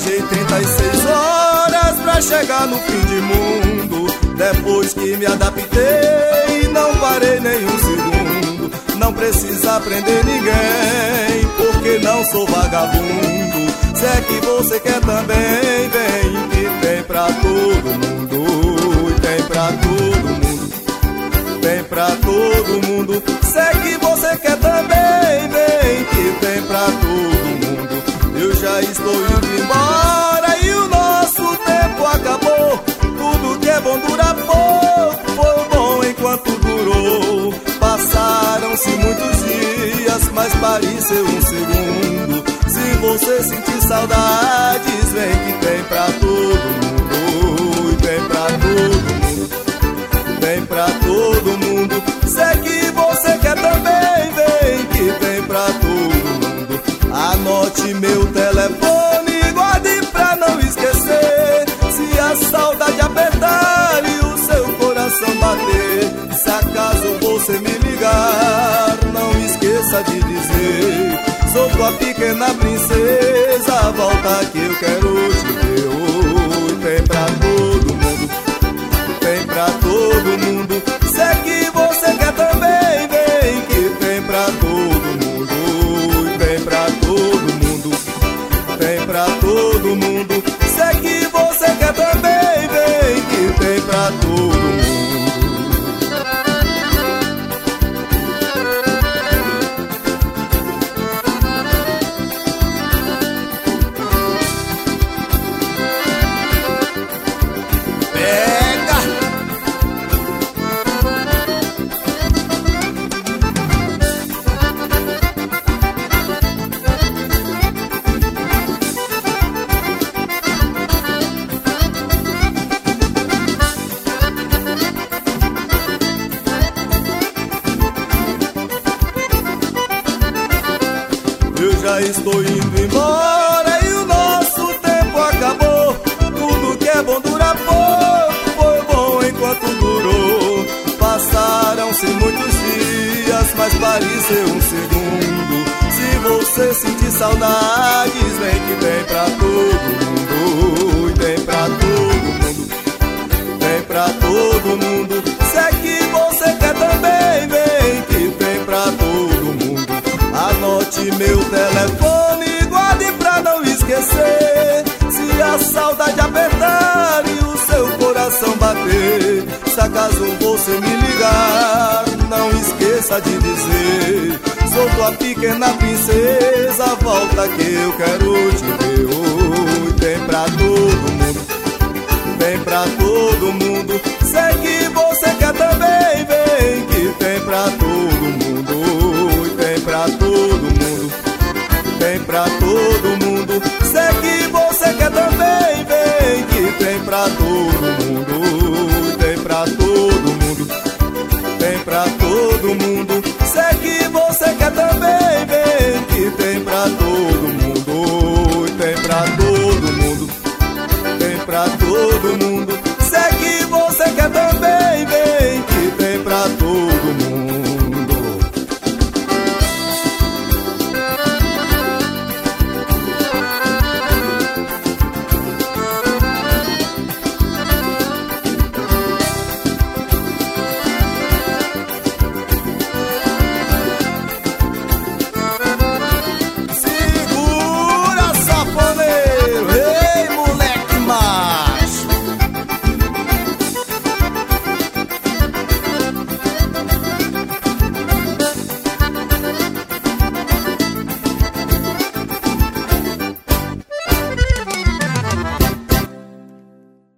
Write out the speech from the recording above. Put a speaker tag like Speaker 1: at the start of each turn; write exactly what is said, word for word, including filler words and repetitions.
Speaker 1: Viajei trinta e seis horas pra chegar no fim de mundo. Depois que me adaptei, não parei nem um segundo. Não precisa prender ninguém, porque não sou vagabundo. Se é que você quer também, vem, que tem pra todo mundo. E tem pra todo mundo, tem pra todo mundo. Se é que você quer também, vem, que tem pra todo mundo. Eu já estou indo embora e o nosso tempo acabou. Tudo que é bom dura pouco, foi bom enquanto durou. Passaram-se muitos dias, mas pareceu um segundo. Se você sentir saudades, vem que tem pra todo mundo. E tem pra todo mundo, tem pra todo mundo. Se é que você quer também, vem que tem pra todo mundo. Anote meu telefone, guarde pra não esquecer. Se a saudade apertar e o seu coração bater, se acaso você me ligar, não esqueça de dizer: sou tua pequena princesa, volta que eu quero te ver. Oh, tem pra todo mundo, tem pra todo mundo. Se é que você quer também, vem que tem pra todo mundo. Tem pra todo mundo, tem pra todo mundo. Se é que você quer também, vem que tem pra todo mundo. Eu já estou indo embora e o nosso tempo acabou. Tudo que é bom dura pouco, foi bom enquanto durou. Passaram-se muitos dias, mas pareceu um segundo. Se você sentir saudades, vem que tem pra todo mundo. E tem pra todo mundo, tem pra todo mundo. Se é que você quer também, vem que tem pra todo mundo. Anote meu telefone, guarde pra não esquecer. Se a saudade apertar e o seu coração bater, se acaso você me ligar, não esqueça de dizer: sou tua pequena princesa, volta que eu quero te ver. Oh, tem pra todo mundo, tem pra todo mundo. Se é que você quer também, vem que tem pra todo mundo. Tem pra todo mundo, tem pra todo mundo. Se é que você quer também, vem que tem pra todo mundo. Tem pra todo mundo, tem pra todo mundo.